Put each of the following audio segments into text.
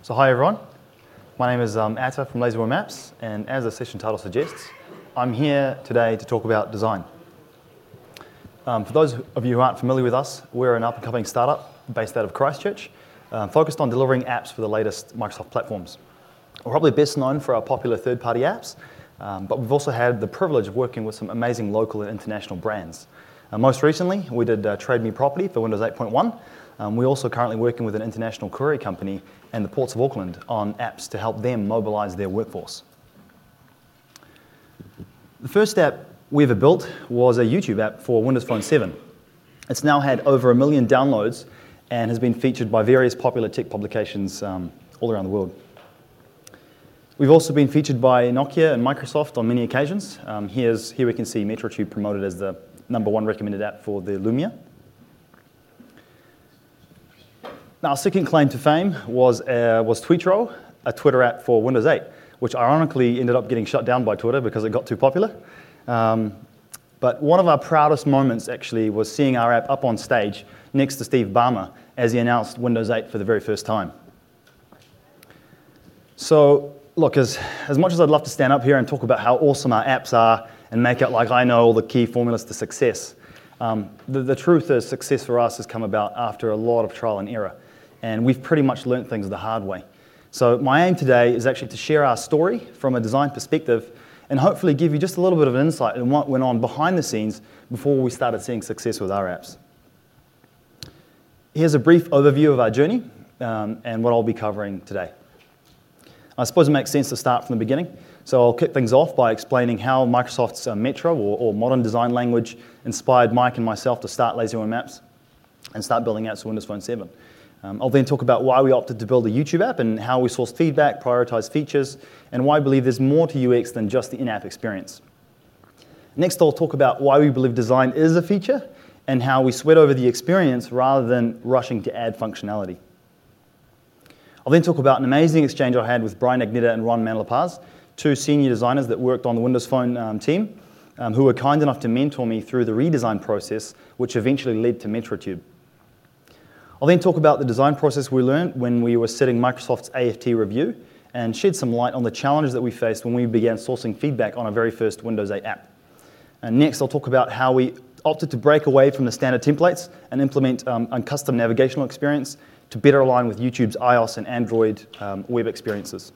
So hi everyone, my name is Atta from LazyWorm Apps, and as the session title suggests, I'm here today to talk about design. For those of you who aren't familiar with us, we're an up-and-coming startup based out of Christchurch, focused on delivering apps for the latest Microsoft platforms. We're probably best known for our popular third-party apps, but we've also had the privilege of working with some amazing local and international brands. Most recently, we did Trade Me Property for Windows 8.1. We're also currently working with an international courier company and the Ports of Auckland on apps to help them mobilize their workforce. The first app we ever built was a YouTube app for Windows Phone 7. It's now had over 1 million downloads and has been featured by various popular tech publications all around the world. We've also been featured by Nokia and Microsoft on many occasions. Here we can see MetroTube promoted as the #1 recommended app for the Lumia. Now, our second claim to fame was Tweetro, a Twitter app for Windows 8, which ironically ended up getting shut down by Twitter because it got too popular. But one of our proudest moments actually was seeing our app up on stage next to Steve Ballmer as he announced Windows 8 for the very first time. So, look, as much as I'd love to stand up here and talk about how awesome our apps are and make it like I know all the key formulas to success, the truth is success for us has come about after a lot of trial and error. And we've pretty much learnt things the hard way. So my aim today is actually to share our story from a design perspective and hopefully give you just a little bit of an insight in what went on behind the scenes before we started seeing success with our apps. Here's a brief overview of our journey and what I'll be covering today. I suppose it makes sense to start from the beginning. So I'll kick things off by explaining how Microsoft's Metro, or modern design language, inspired Mike and myself to start LazyWorm Apps and start building apps for Windows Phone 7. I'll then talk about why we opted to build a YouTube app and how we sourced feedback, prioritized features, and why I believe there's more to UX than just the in-app experience. Next, I'll talk about why we believe design is a feature and how we sweat over the experience rather than rushing to add functionality. I'll then talk about an amazing exchange I had with Brian Agnetta and Ron Manlapaz, two senior designers that worked on the Windows Phone team, who were kind enough to mentor me through the redesign process, which eventually led to MetroTube. I'll then talk about the design process we learned when we were setting Microsoft's AFT review and shed some light on the challenges that we faced when we began sourcing feedback on our very first Windows 8 app. And next, I'll talk about how we opted to break away from the standard templates and implement a custom navigational experience to better align with YouTube's iOS and Android web experiences.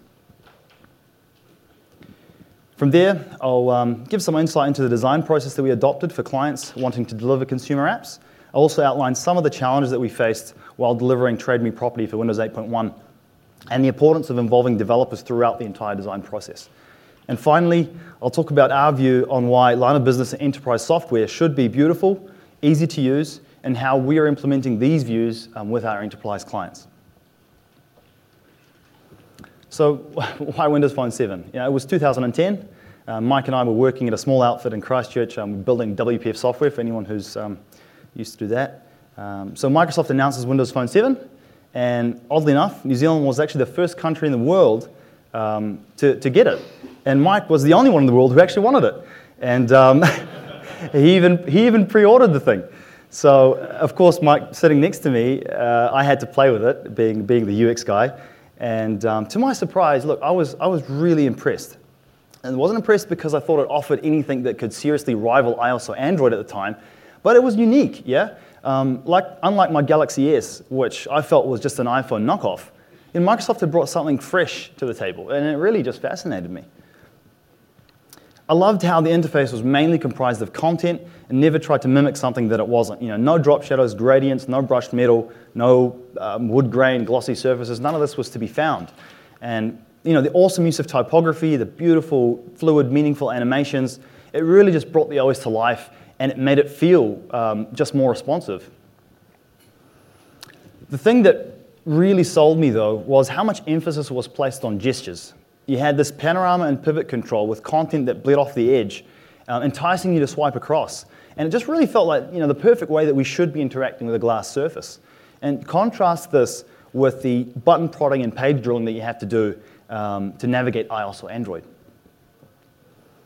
From there, I'll give some insight into the design process that we adopted for clients wanting to deliver consumer apps. I'll also outline some of the challenges that we faced while delivering Trade Me Property for Windows 8.1 and the importance of involving developers throughout the entire design process. And finally, I'll talk about our view on why line of business and enterprise software should be beautiful, easy to use, and how we are implementing these views with our enterprise clients. So why Windows Phone 7? It was 2010. Mike and I were working at a small outfit in Christchurch building WPF software for anyone who's used to do that. So Microsoft announces Windows Phone 7, and oddly enough, New Zealand was actually the first country in the world to get it. And Mike was the only one in the world who actually wanted it. And he even pre-ordered the thing. So, of course, Mike sitting next to me, I had to play with it, being the UX guy. And to my surprise, look, I was really impressed. And I wasn't impressed because I thought it offered anything that could seriously rival iOS or Android at the time, but it was unique, yeah? Unlike my Galaxy S, which I felt was just an iPhone knockoff, Microsoft had brought something fresh to the table, and it really just fascinated me. I loved how the interface was mainly comprised of content and never tried to mimic something that it wasn't. No drop shadows, gradients, no brushed metal, no wood grain, glossy surfaces. None of this was to be found. And the awesome use of typography, the beautiful, fluid, meaningful animations, it really just brought the OS to life, and it made it feel just more responsive. The thing that really sold me, though, was how much emphasis was placed on gestures. You had this panorama and pivot control with content that bled off the edge, enticing you to swipe across. And it just really felt like the perfect way that we should be interacting with a glass surface. And contrast this with the button prodding and page drilling that you have to do to navigate iOS or Android.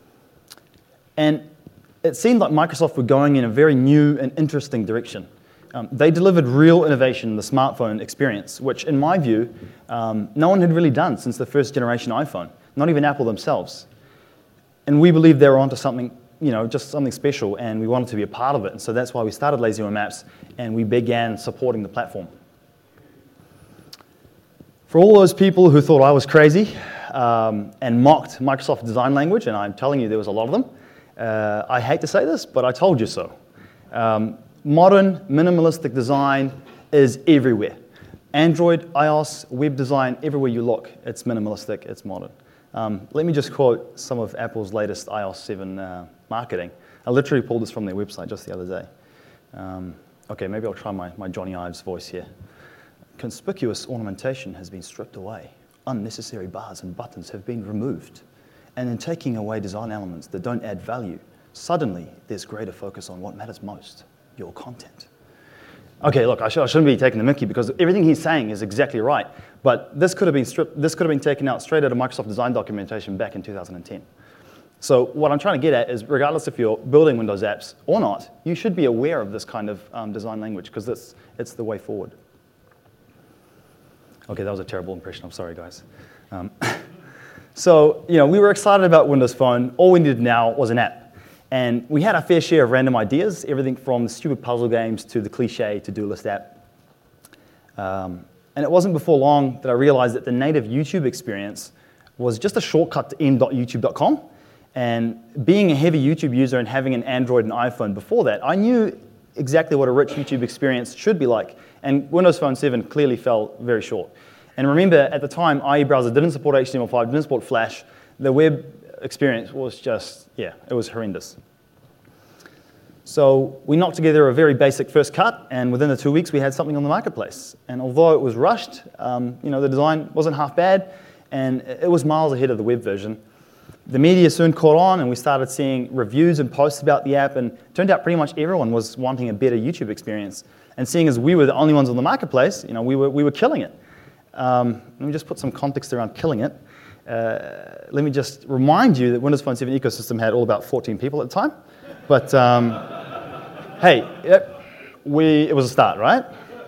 And it seemed like Microsoft were going in a very new and interesting direction. They delivered real innovation in the smartphone experience, which in my view, no one had really done since the first generation iPhone, not even Apple themselves. And we believed they were onto something, just something special, and we wanted to be a part of it. And so that's why we started LazyMo Maps, and we began supporting the platform. For all those people who thought I was crazy and mocked Microsoft design language, and I'm telling you there was a lot of them, I hate to say this, but I told you so. Modern, minimalistic design is everywhere. Android, iOS, web design, everywhere you look, it's minimalistic, it's modern. Let me just quote some of Apple's latest iOS 7 marketing. I literally pulled this from their website just the other day. Okay, maybe I'll try my Johnny Ives voice here. Conspicuous ornamentation has been stripped away. Unnecessary bars and buttons have been removed. And in taking away design elements that don't add value, suddenly there's greater focus on what matters most. Your content. Okay, look, I shouldn't be taking the mickey because everything he's saying is exactly right. But this could have been taken out straight out of Microsoft design documentation back in 2010. So what I'm trying to get at is, regardless if you're building Windows apps or not, you should be aware of this kind of design language because it's the way forward. Okay, that was a terrible impression. I'm sorry, guys. So we were excited about Windows Phone. All we needed now was an app. And we had our fair share of random ideas, everything from the stupid puzzle games to the cliche to-do list app. And it wasn't before long that I realized that the native YouTube experience was just a shortcut to m.youtube.com. And being a heavy YouTube user and having an Android and iPhone before that, I knew exactly what a rich YouTube experience should be like. And Windows Phone 7 clearly fell very short. And remember, at the time, IE Browser didn't support HTML5, didn't support Flash. The web experience was just, it was horrendous. So we knocked together a very basic first cut, and within the 2 weeks, we had something on the marketplace. And although it was rushed, the design wasn't half bad, and it was miles ahead of the web version. The media soon caught on, and we started seeing reviews and posts about the app, and it turned out pretty much everyone was wanting a better YouTube experience. And seeing as we were the only ones on the marketplace, we were killing it. Let me just put some context around killing it. Let me just remind you that Windows Phone 7 ecosystem had all about 14 people at the time. But hey, it was a start, right?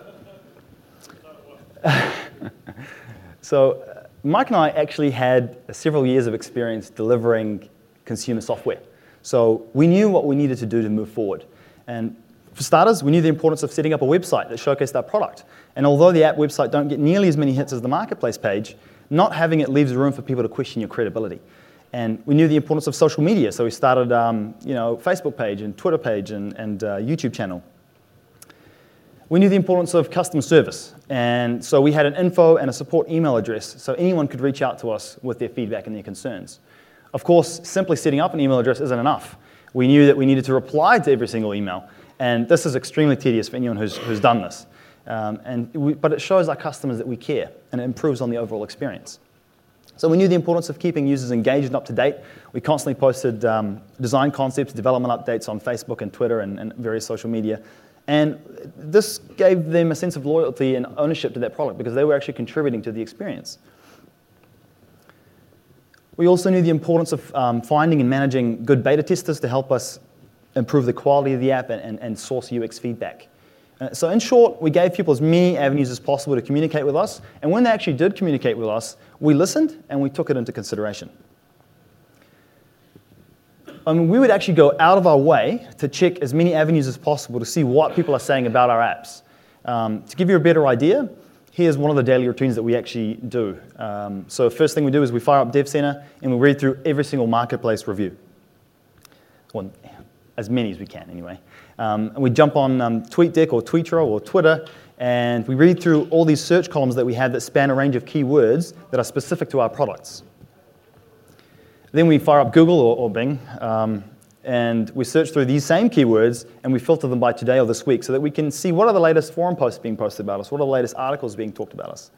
So Mike and I actually had several years of experience delivering consumer software. So we knew what we needed to do to move forward. And for starters, we knew the importance of setting up a website that showcased our product. And although the app website don't get nearly as many hits as the marketplace page, not having it leaves room for people to question your credibility. And we knew the importance of social media, so we started Facebook page and Twitter page and YouTube channel. We knew the importance of customer service, and so we had an info and a support email address so anyone could reach out to us with their feedback and their concerns. Of course, simply setting up an email address isn't enough. We knew that we needed to reply to every single email, and this is extremely tedious for anyone who's done this. But it shows our customers that we care, and it improves on the overall experience. So we knew the importance of keeping users engaged and up to date. We constantly posted design concepts, development updates on Facebook and Twitter and various social media. And this gave them a sense of loyalty and ownership to that product because they were actually contributing to the experience. We also knew the importance of finding and managing good beta testers to help us improve the quality of the app and source UX feedback. So in short, we gave people as many avenues as possible to communicate with us, and when they actually did communicate with us, we listened and we took it into consideration. We would actually go out of our way to check as many avenues as possible to see what people are saying about our apps. To give you a better idea, here's one of the daily routines that we actually do. So first thing we do is we fire up Dev Center and we read through every single marketplace review. Well, as many as we can anyway. And we jump on TweetDeck or Tweetro or Twitter, and we read through all these search columns that we have that span a range of keywords that are specific to our products. Then we fire up Google or Bing, and we search through these same keywords, and we filter them by today or this week so that we can see what are the latest forum posts being posted about us, what are the latest articles being talked about us.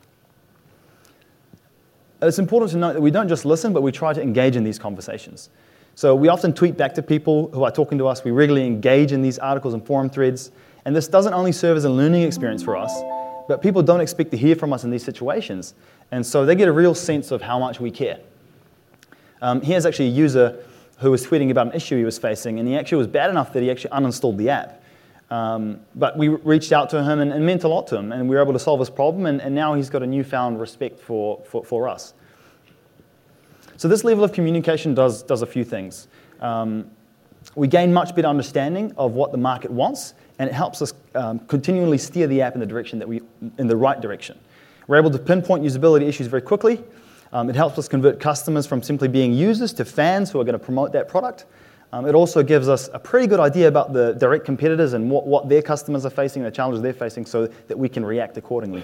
It's important to note that we don't just listen, but we try to engage in these conversations. So we often tweet back to people who are talking to us. We regularly engage in these articles and forum threads. And this doesn't only serve as a learning experience for us, but people don't expect to hear from us in these situations. And so they get a real sense of how much we care. Here's actually a user who was tweeting about an issue he was facing, and he actually was bad enough that he actually uninstalled the app. But we reached out to him and meant a lot to him, and we were able to solve his problem, and now he's got a newfound respect for us. So this level of communication does a few things. We gain much better understanding of what the market wants, and it helps us continually steer the app in the right direction. We're able to pinpoint usability issues very quickly. It helps us convert customers from simply being users to fans who are going to promote that product. It also gives us a pretty good idea about the direct competitors and what their customers are facing, the challenges they're facing, so that we can react accordingly.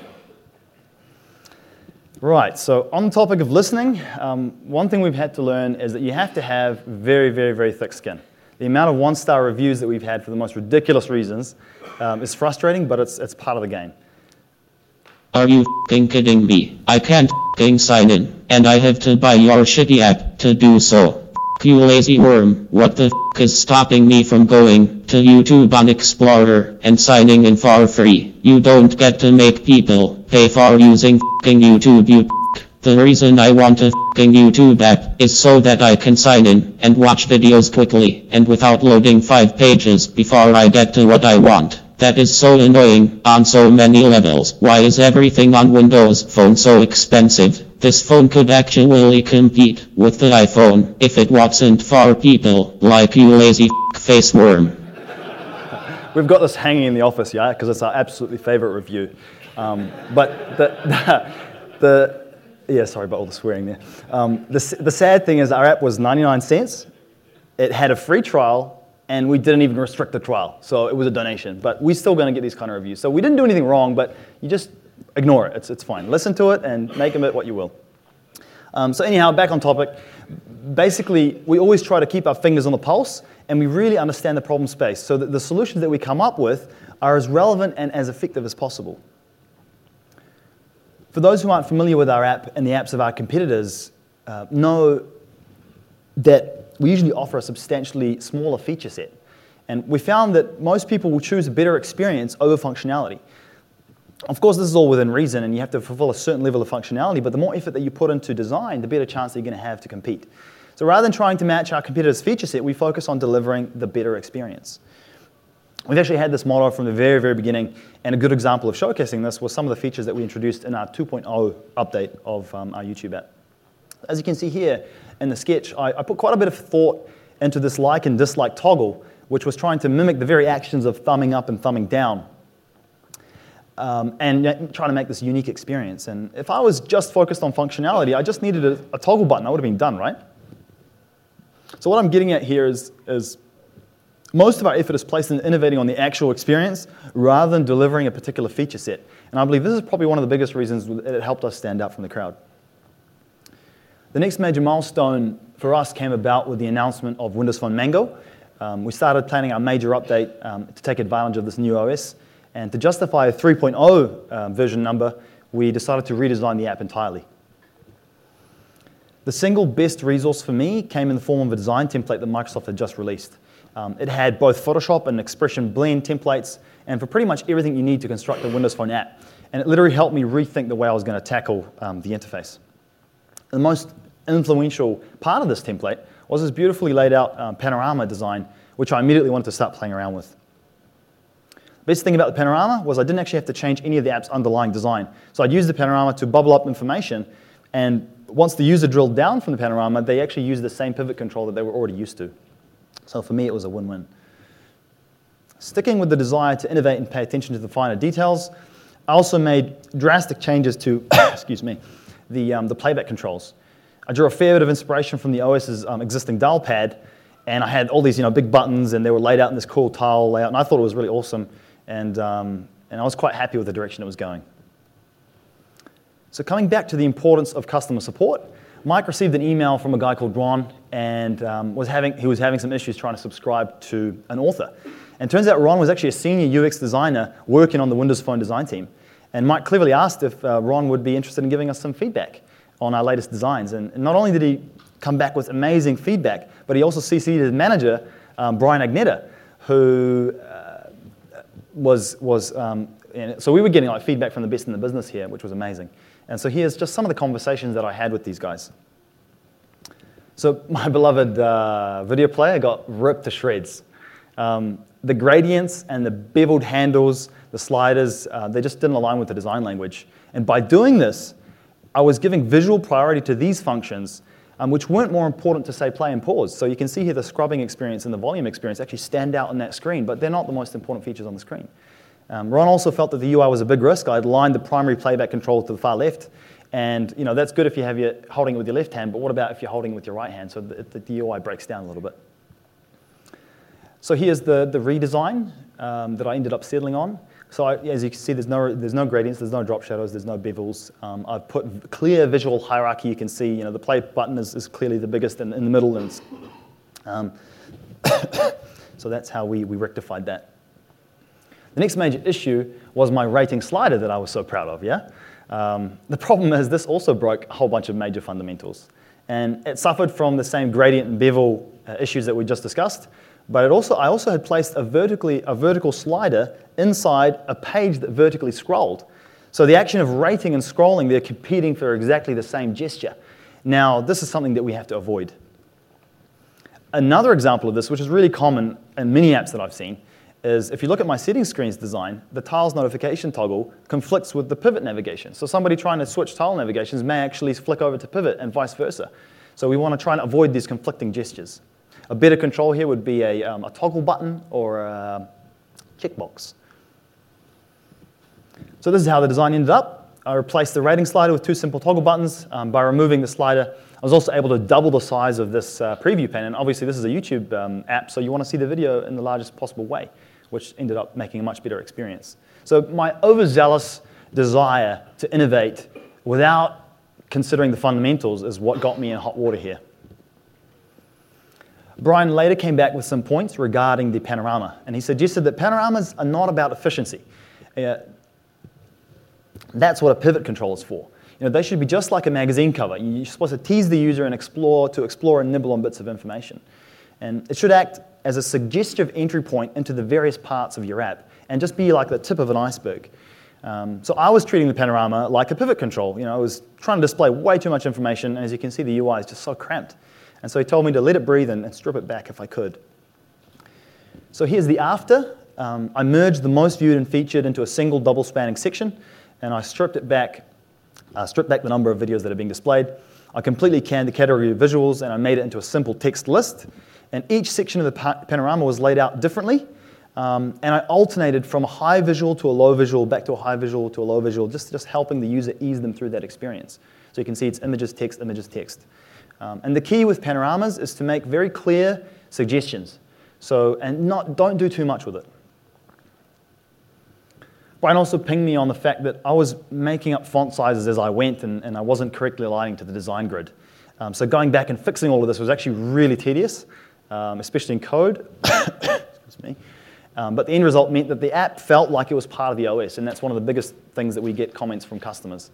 Right, so on the topic of listening, one thing we've had to learn is that you have to have very, very, very thick skin. The amount of one-star reviews that we've had for the most ridiculous reasons is frustrating, but it's part of the game. Are you f***ing kidding me? I can't f***ing sign in, and I have to buy your shitty app to do so. You lazy worm, what the f*** is stopping me from going to YouTube on Explorer and signing in for free? You don't get to make people pay for using f***ing YouTube, you f***. The reason I want a f***ing YouTube app is so that I can sign in and watch videos quickly and without loading 5 pages before I get to what I want. That is so annoying on so many levels. Why is everything on Windows Phone so expensive? This phone could actually compete with the iPhone if it wasn't for people like you lazy face worm. We've got this hanging in the office, yeah, because it's our absolutely favorite review. But yeah, sorry about all the swearing there. The sad thing is our app was 99 cents. It had a free trial, and we didn't even restrict the trial. So it was a donation. But we're still going to get these kind of reviews. So we didn't do anything wrong, but you just ignore it. It's fine. Listen to it and make of it what you will. So anyhow, back on topic. Basically, we always try to keep our fingers on the pulse, and we really understand the problem space so that the solutions that we come up with are as relevant and as effective as possible. For those who aren't familiar with our app and the apps of our competitors, know that we usually offer a substantially smaller feature set. And we found that most people will choose a better experience over functionality. Of course, this is all within reason, and you have to fulfill a certain level of functionality, but the more effort that you put into design, the better chance that you're going to have to compete. So rather than trying to match our competitors' feature set, we focus on delivering the better experience. We've actually had this motto from the very, very beginning, and a good example of showcasing this was some of the features that we introduced in our 2.0 update of our YouTube app. As you can see here in the sketch, I put quite a bit of thought into this like and dislike toggle, which was trying to mimic the very actions of thumbing up and thumbing down, and trying to make this unique experience. And if I was just focused on functionality, I just needed a toggle button. I would have been done, right? So what I'm getting at here is most of our effort is placed in innovating on the actual experience rather than delivering a particular feature set. And I believe this is probably one of the biggest reasons that it helped us stand out from the crowd. The next major milestone for us came about with the announcement of Windows Phone Mango. We started planning our major update to take advantage of this new OS. And to justify a 3.0 version number, we decided to redesign the app entirely. The single best resource for me came in the form of a design template that Microsoft had just released. It had both Photoshop and Expression Blend templates, and for pretty much everything you need to construct a Windows Phone app. And it literally helped me rethink the way I was going to tackle the interface. The most influential part of this template was this beautifully laid out panorama design, which I immediately wanted to start playing around with. The best thing about the panorama was I didn't actually have to change any of the app's underlying design. So I'd use the panorama to bubble up information, and once the user drilled down from the panorama, they actually used the same pivot control that they were already used to. So for me, it was a win-win. Sticking with the desire to innovate and pay attention to the finer details, I also made drastic changes to excuse me, the playback controls. I drew a fair bit of inspiration from the OS's existing dial pad, and I had all these big buttons, and they were laid out in this cool tile layout, and I thought it was really awesome, and I was quite happy with the direction it was going. So coming back to the importance of customer support, Mike received an email from a guy called Ron, and he was having some issues trying to subscribe to an author. And it turns out Ron was actually a senior UX designer working on the Windows Phone design team. And Mike cleverly asked if Ron would be interested in giving us some feedback on our latest designs. And not only did he come back with amazing feedback, but he also CC'd his manager, Brian Agnetta, who so we were getting feedback from the best in the business here, which was amazing. And so here's just some of the conversations that I had with these guys. So my beloved video player got ripped to shreds. the gradients and the beveled handles, the sliders, they just didn't align with the design language. And by doing this, I was giving visual priority to these functions, which weren't more important to, say, play and pause. So you can see here the scrubbing experience and the volume experience actually stand out on that screen, but they're not the most important features on the screen. Ron also felt that the UI was a big risk. I'd aligned the primary playback control to the far left, and that's good if you have your holding it with your left hand, but what about if you're holding it with your right hand? So the UI breaks down a little bit. So here's the redesign that I ended up settling on. So as you can see, there's no gradients, there's no drop shadows, there's no bevels. I've put clear visual hierarchy. You can see, the play button is clearly the biggest in the middle, and so that's how we rectified that. The next major issue was my rating slider that I was so proud of. The problem is this also broke a whole bunch of major fundamentals, and it suffered from the same gradient and bevel issues that we just discussed. But I also had placed a vertical slider inside a page that vertically scrolled. So the action of rating and scrolling, they're competing for exactly the same gesture. Now, this is something that we have to avoid. Another example of this, which is really common in many apps that I've seen, is if you look at my settings screens design, the tiles notification toggle conflicts with the pivot navigation. So somebody trying to switch tile navigations may actually flick over to pivot and vice versa. So we want to try and avoid these conflicting gestures. A better control here would be a toggle button or a checkbox. So this is how the design ended up. I replaced the rating slider with two simple toggle buttons. By removing the slider, I was also able to double the size of this preview pane. And obviously, this is a YouTube app, so you want to see the video in the largest possible way, which ended up making a much better experience. So my overzealous desire to innovate without considering the fundamentals is what got me in hot water here. Brian later came back with some points regarding the panorama, and he suggested that panoramas are not about efficiency. That's what a pivot control is for. They should be just like a magazine cover. You're supposed to tease the user and explore and nibble on bits of information. And it should act as a suggestive entry point into the various parts of your app and just be like the tip of an iceberg. So I was treating the panorama like a pivot control. I was trying to display way too much information, and as you can see, the UI is just so cramped. And so he told me to let it breathe and strip it back if I could. So here's the after. I merged the most viewed and featured into a single double spanning section, and I stripped back the number of videos that are being displayed. I completely canned the category of visuals, and I made it into a simple text list. And each section of the panorama was laid out differently. And I alternated from a high visual to a low visual, back to a high visual to a low visual, just helping the user ease them through that experience. So you can see it's images, text, images, text. And the key with panoramas is to make very clear suggestions. Don't do too much with it. Brian also pinged me on the fact that I was making up font sizes as I went, and I wasn't correctly aligning to the design grid. So going back and fixing all of this was actually really tedious, especially in code. Excuse me. But the end result meant that the app felt like it was part of the OS, and that's one of the biggest things that we get comments from customers.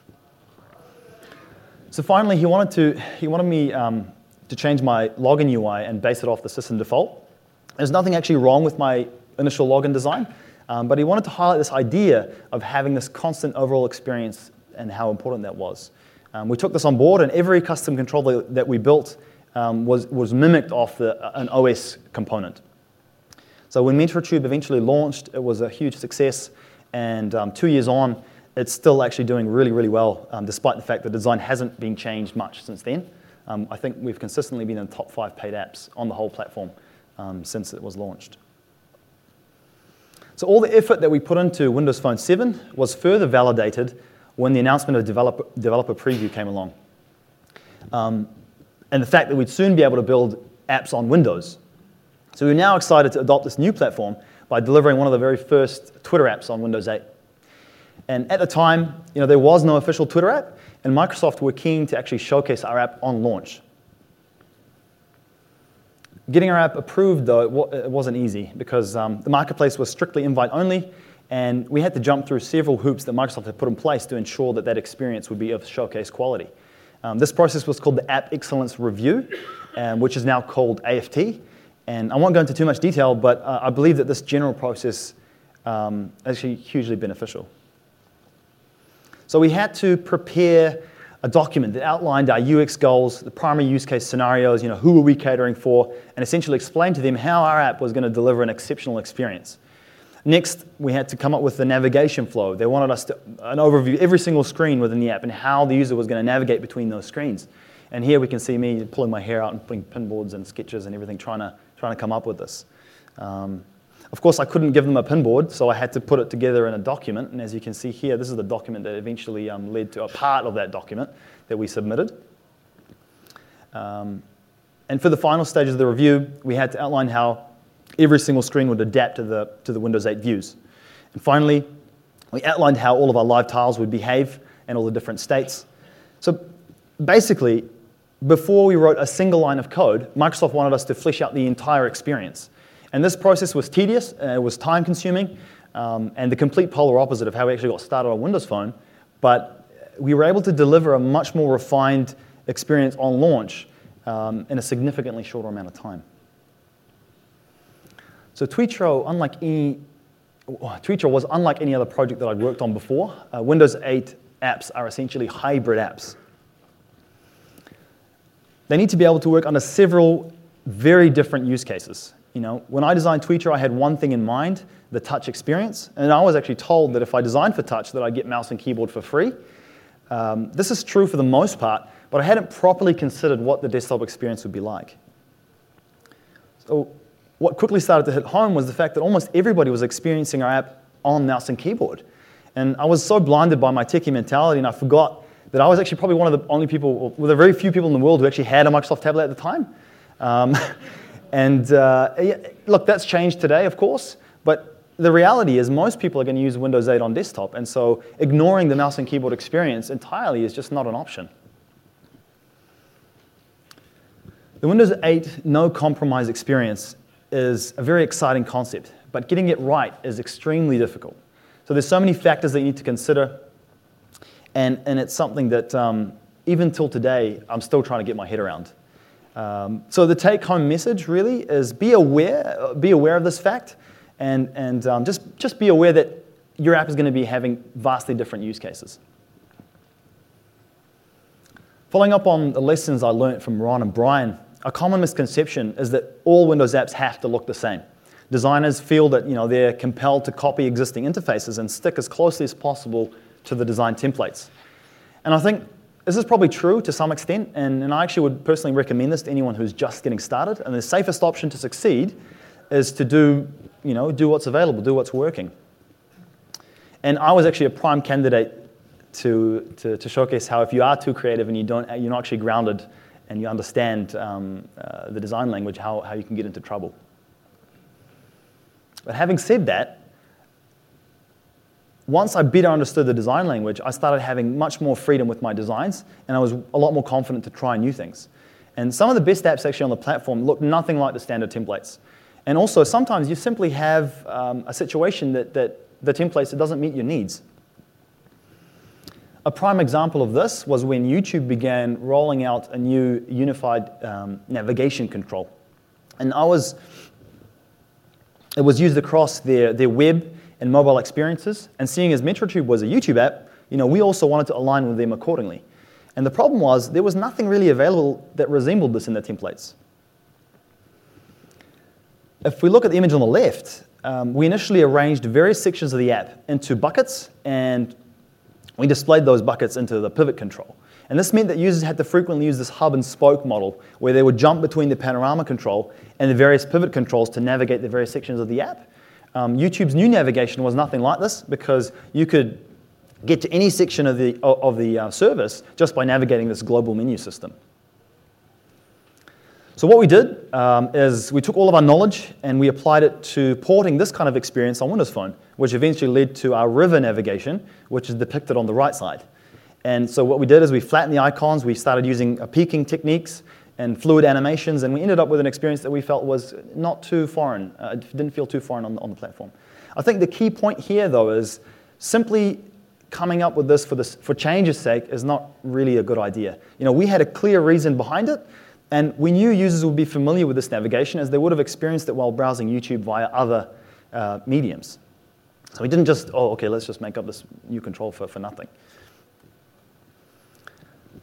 So finally, he wanted me to change my login UI and base it off the system default. There's nothing actually wrong with my initial login design, but he wanted to highlight this idea of having this constant overall experience and how important that was. We took this on board, and every custom control that we built was mimicked off an OS component. So when MentorTube eventually launched, it was a huge success, and 2 years on, it's still actually doing really, really well, despite the fact that the design hasn't been changed much since then. I think we've consistently been in the top 5 paid apps on the whole platform since it was launched. So all the effort that we put into Windows Phone 7 was further validated when the announcement of developer preview came along. And the fact that we'd soon be able to build apps on Windows. So we're now excited to adopt this new platform by delivering one of the very first Twitter apps on Windows 8. And at the time, there was no official Twitter app, and Microsoft were keen to actually showcase our app on launch. Getting our app approved, though, it wasn't easy because the marketplace was strictly invite only, and we had to jump through several hoops that Microsoft had put in place to ensure that experience would be of showcase quality. This process was called the App Excellence Review, which is now called AFT. And I won't go into too much detail, but I believe that this general process is actually hugely beneficial. So we had to prepare a document that outlined our UX goals, the primary use case scenarios, who were we catering for, and essentially explained to them how our app was going to deliver an exceptional experience. Next, we had to come up with the navigation flow. They wanted us to an overview of every single screen within the app and how the user was going to navigate between those screens. And here we can see me pulling my hair out and putting pinboards and sketches and everything, trying to come up with this. Of course, I couldn't give them a pinboard, so I had to put it together in a document. And as you can see here, this is the document that eventually led to a part of that document that we submitted. And for the final stages of the review, we had to outline how every single screen would adapt to the Windows 8 views. And finally, we outlined how all of our live tiles would behave and all the different states. So basically, before we wrote a single line of code, Microsoft wanted us to flesh out the entire experience. And this process was tedious, it was time-consuming, and the complete polar opposite of how we actually got started on Windows Phone. But we were able to deliver a much more refined experience on launch in a significantly shorter amount of time. So Tweetro was unlike any other project that I'd worked on before. Windows 8 apps are essentially hybrid apps. They need to be able to work under several very different use cases. When I designed Tweetro, I had one thing in mind, the touch experience. And I was actually told that if I designed for touch, that I'd get mouse and keyboard for free. This is true for the most part, but I hadn't properly considered what the desktop experience would be like. So what quickly started to hit home was the fact that almost everybody was experiencing our app on mouse and keyboard. And I was so blinded by my techie mentality, and I forgot that I was actually probably one of the only people, well, there are very few people in the world who actually had a Microsoft tablet at the time. Look, that's changed today, of course, but the reality is most people are going to use Windows 8 on desktop, and so ignoring the mouse and keyboard experience entirely is just not an option. The Windows 8 no-compromise experience is a very exciting concept, but getting it right is extremely difficult. So there's so many factors that you need to consider, and it's something that even till today, I'm still trying to get my head around. So the take-home message really is be aware of this fact, and just be aware that your app is going to be having vastly different use cases. Following up on the lessons I learned from Ron and Brian, a common misconception is that all Windows apps have to look the same. Designers feel that they're compelled to copy existing interfaces and stick as closely as possible to the design templates. And I think this is probably true to some extent, and I actually would personally recommend this to anyone who's just getting started. And the safest option to succeed is to do what's available, do what's working. And I was actually a prime candidate to showcase how if you are too creative and you're not actually grounded and you understand the design language, how you can get into trouble. But having said that, once I better understood the design language, I started having much more freedom with my designs, and I was a lot more confident to try new things. And some of the best apps actually on the platform look nothing like the standard templates. And also, sometimes you simply have a situation that the templates that doesn't meet your needs. A prime example of this was when YouTube began rolling out a new unified navigation control. And it was used across their web and mobile experiences, and seeing as MetroTube was a YouTube app, we also wanted to align with them accordingly. And the problem was there was nothing really available that resembled this in the templates. If we look at the image on the left, we initially arranged various sections of the app into buckets, and we displayed those buckets into the pivot control. And this meant that users had to frequently use this hub and spoke model, where they would jump between the panorama control and the various pivot controls to navigate the various sections of the app. YouTube's new navigation was nothing like this, because you could get to any section of the service just by navigating this global menu system. So what we did is we took all of our knowledge and we applied it to porting this kind of experience on Windows Phone, which eventually led to our river navigation, which is depicted on the right side. And so what we did is we flattened the icons, we started using peaking techniques and fluid animations, and we ended up with an experience that we felt was not too foreign. It didn't feel too foreign on the platform. I think the key point here, though, is simply coming up with this for change's sake is not really a good idea. We had a clear reason behind it, and we knew users would be familiar with this navigation as they would have experienced it while browsing YouTube via other mediums. So we didn't just, let's just make up this new control for nothing.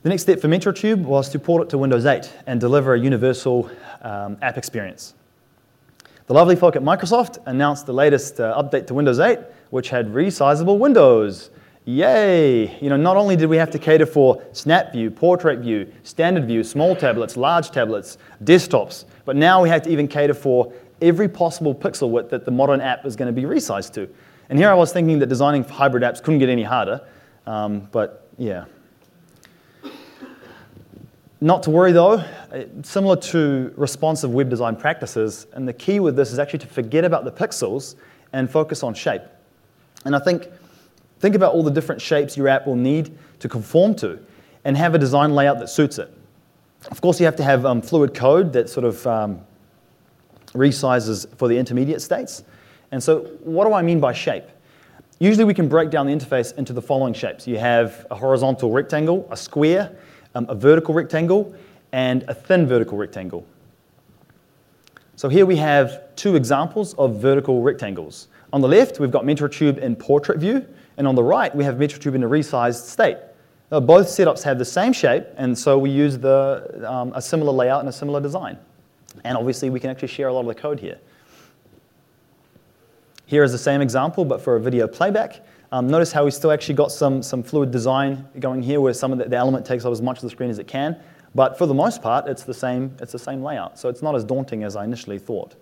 The next step for MetroTube was to port it to Windows 8 and deliver a universal app experience. The lovely folk at Microsoft announced the latest update to Windows 8, which had resizable windows. Yay! Not only did we have to cater for Snap View, Portrait View, Standard View, small tablets, large tablets, desktops, but now we had to even cater for every possible pixel width that the modern app is going to be resized to. And here I was thinking that designing hybrid apps couldn't get any harder, but yeah. Not to worry though, similar to responsive web design practices, and the key with this is actually to forget about the pixels and focus on shape. And I think about all the different shapes your app will need to conform to and have a design layout that suits it. Of course, you have to have fluid code that sort of resizes for the intermediate states. And so what do I mean by shape? Usually we can break down the interface into the following shapes. You have a horizontal rectangle, a square, a vertical rectangle, and a thin vertical rectangle. So here we have two examples of vertical rectangles. On the left, we've got MetroTube in portrait view, and on the right, we have MetroTube in a resized state. Now, both setups have the same shape, and so we use a similar layout and a similar design. And obviously, we can actually share a lot of the code here. Here is the same example, but for a video playback. Notice how we still actually got some fluid design going here, where some of the element takes up as much of the screen as it can. But for the most part, it's the same layout. So it's not as daunting as I initially thought.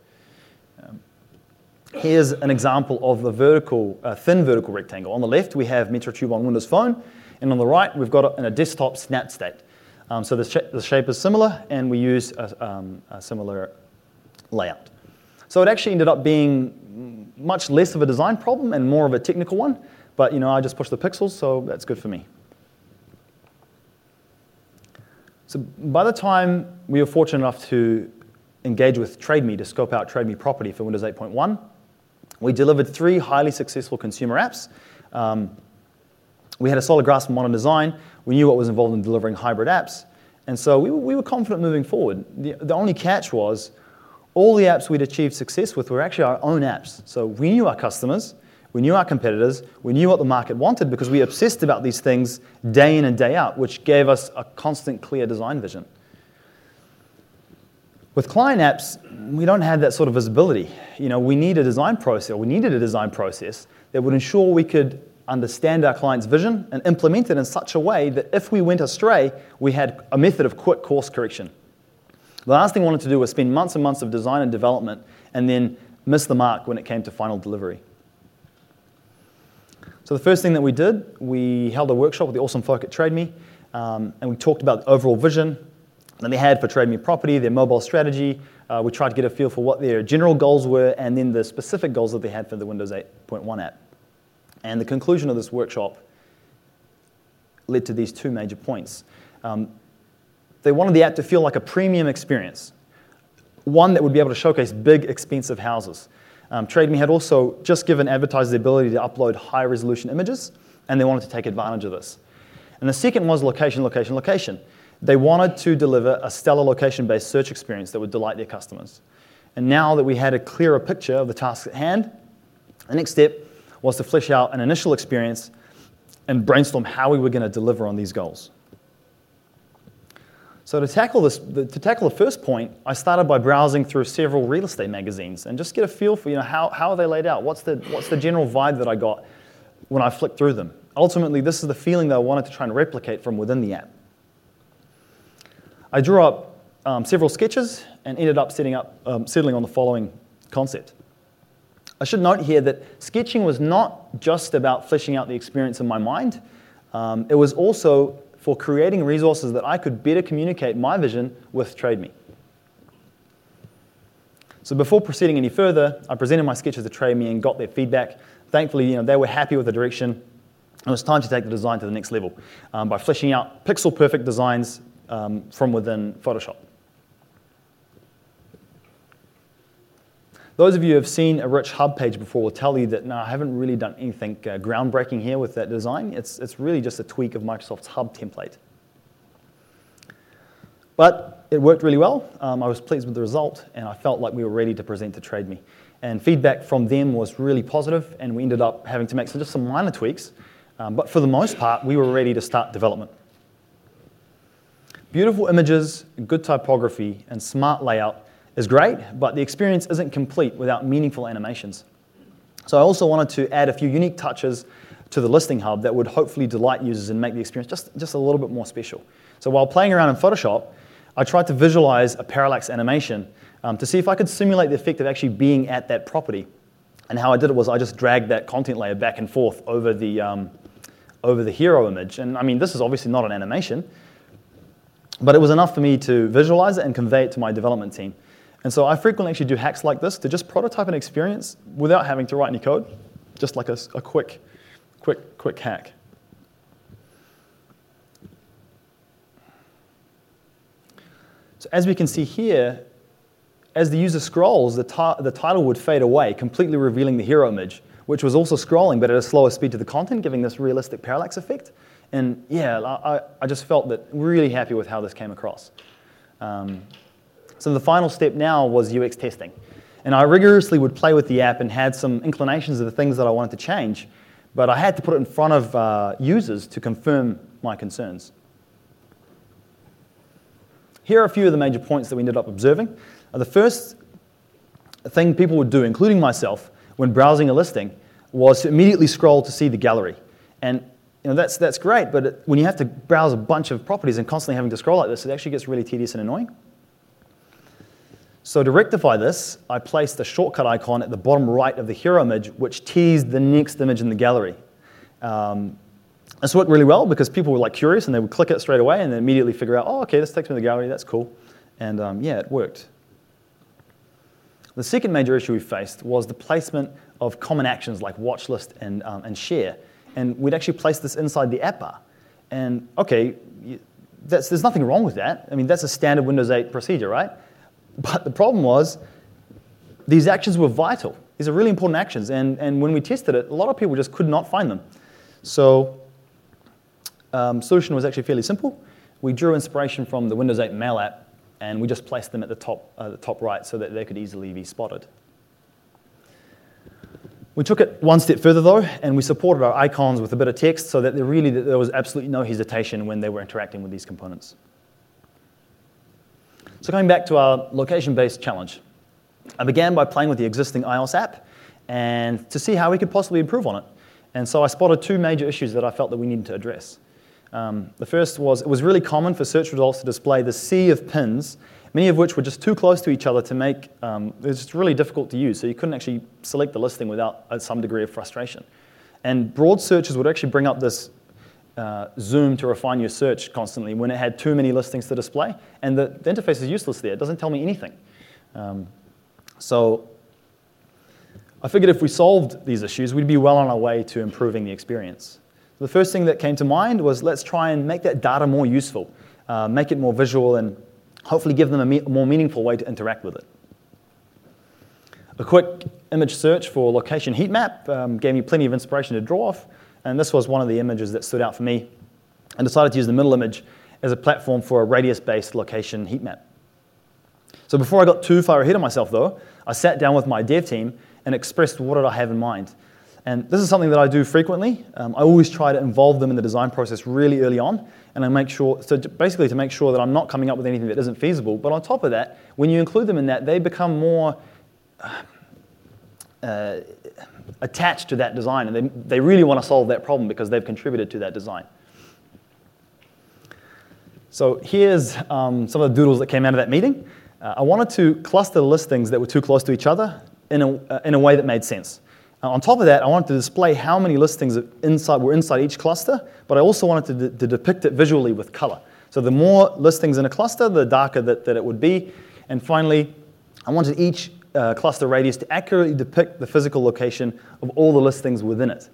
Here's an example of the thin vertical rectangle. On the left, we have MetroTube on Windows Phone, and on the right, we've got it in a desktop snap state. So the shape is similar, and we use a similar layout. So it actually ended up being much less of a design problem and more of a technical one. But I just pushed the pixels, so that's good for me. So by the time we were fortunate enough to engage with TradeMe to scope out TradeMe property for Windows 8.1, we delivered 3 highly successful consumer apps. We had a solid grasp of modern design. We knew what was involved in delivering hybrid apps. And so we were confident moving forward. The only catch was all the apps we'd achieved success with were actually our own apps. So we knew our customers, we knew our competitors, we knew what the market wanted because we obsessed about these things day in and day out, which gave us a constant, clear design vision. With client apps, we don't have that sort of visibility. We needed a design process that would ensure we could understand our client's vision and implement it in such a way that if we went astray, we had a method of quick course correction. The last thing I wanted to do was spend months and months of design and development and then miss the mark when it came to final delivery. So the first thing that we did, we held a workshop with the awesome folk at TradeMe, and we talked about the overall vision that they had for TradeMe property, their mobile strategy. We tried to get a feel for what their general goals were and then the specific goals that they had for the Windows 8.1 app. And the conclusion of this workshop led to these 2 major points. They wanted the app to feel like a premium experience, one that would be able to showcase big, expensive houses. TradeMe had also just given advertisers the ability to upload high-resolution images, and they wanted to take advantage of this. And the second was location, location, location. They wanted to deliver a stellar location-based search experience that would delight their customers. And now that we had a clearer picture of the tasks at hand, the next step was to flesh out an initial experience and brainstorm how we were going to deliver on these goals. So to tackle the first point, I started by browsing through several real estate magazines and just get a feel for how are they laid out. What's the general vibe that I got when I flicked through them? Ultimately, this is the feeling that I wanted to try and replicate from within the app. I drew up several sketches and ended up settling on the following concept. I should note here that sketching was not just about fleshing out the experience in my mind. It was also for creating resources that I could better communicate my vision with TradeMe. So before proceeding any further, I presented my sketches to TradeMe and got their feedback. Thankfully, they were happy with the direction. It was time to take the design to the next level by fleshing out pixel-perfect designs from within Photoshop. Those of you who have seen a rich hub page before will tell you that, no, I haven't really done anything groundbreaking here with that design. It's really just a tweak of Microsoft's hub template. But it worked really well. I was pleased with the result, and I felt like we were ready to present to TradeMe. And feedback from them was really positive, and we ended up having to make just some minor tweaks. But for the most part, we were ready to start development. Beautiful images, good typography, and smart layout is great, but the experience isn't complete without meaningful animations. So I also wanted to add a few unique touches to the listing hub that would hopefully delight users and make the experience just a little bit more special. So while playing around in Photoshop, I tried to visualize a parallax animation to see if I could simulate the effect of actually being at that property. And how I did it was I just dragged that content layer back and forth over the hero image. And I mean, this is obviously not an animation, but it was enough for me to visualize it and convey it to my development team. And so I frequently actually do hacks like this to just prototype an experience without having to write any code, just like a quick hack. So as we can see here, as the user scrolls, the title would fade away, completely revealing the hero image, which was also scrolling, but at a slower speed to the content, giving this realistic parallax effect. And yeah, I just felt that really happy with how this came across. So the final step now was UX testing. And I rigorously would play with the app and had some inclinations of the things that I wanted to change, but I had to put it in front of users to confirm my concerns. Here are a few of the major points that we ended up observing. The first thing people would do, including myself, when browsing a listing, was to immediately scroll to see the gallery. And that's great, but when you have to browse a bunch of properties and constantly having to scroll like this, it actually gets really tedious and annoying. So to rectify this, I placed a shortcut icon at the bottom right of the hero image, which teased the next image in the gallery. This worked really well because people were curious and they would click it straight away and then immediately figure out, oh, okay, this takes me to the gallery, that's cool. And yeah, it worked. The second major issue we faced was the placement of common actions like watch list and share. And we'd actually place this inside the app bar. And okay, there's nothing wrong with that. I mean, that's a standard Windows 8 procedure, right? But the problem was these actions were vital. These are really important actions. And when we tested it, a lot of people just could not find them. So solution was actually fairly simple. We drew inspiration from the Windows 8 Mail app, and we just placed them at the top right so that they could easily be spotted. We took it one step further, though, and we supported our icons with a bit of text so that there was absolutely no hesitation when they were interacting with these components. So coming back to our location-based challenge, I began by playing with the existing iOS app and to see how we could possibly improve on it. And so I spotted two major issues that I felt that we needed to address. The first was, it was really common for search results to display the sea of pins, many of which were just too close to each other to make, it was just really difficult to use, so you couldn't actually select the listing without some degree of frustration. And broad searches would actually bring up this zoom to refine your search constantly when it had too many listings to display, and the interface is useless there. It doesn't tell me anything. So I figured if we solved these issues, we'd be well on our way to improving the experience. The first thing that came to mind was let's try and make that data more useful, make it more visual, and hopefully give them a more meaningful way to interact with it. A quick image search for location heat map gave me plenty of inspiration to draw off, and this was one of the images that stood out for me. I decided to use the middle image as a platform for a radius-based location heat map. So before I got too far ahead of myself, though, I sat down with my dev team and expressed what did I have in mind. And this is something that I do frequently. I always try to involve them in the design process really early on, and I make sure, so basically to make sure that I'm not coming up with anything that isn't feasible. But on top of that, when you include them in that, they become more attached to that design, and they really want to solve that problem because they've contributed to that design. So here's some of the doodles that came out of that meeting. I wanted to cluster listings that were too close to each other in a way that made sense. On top of that, I wanted to display how many listings were inside each cluster, but I also wanted to depict it visually with color. So the more listings in a cluster, the darker that it would be. And finally, I wanted each cluster radius to accurately depict the physical location of all the listings within it.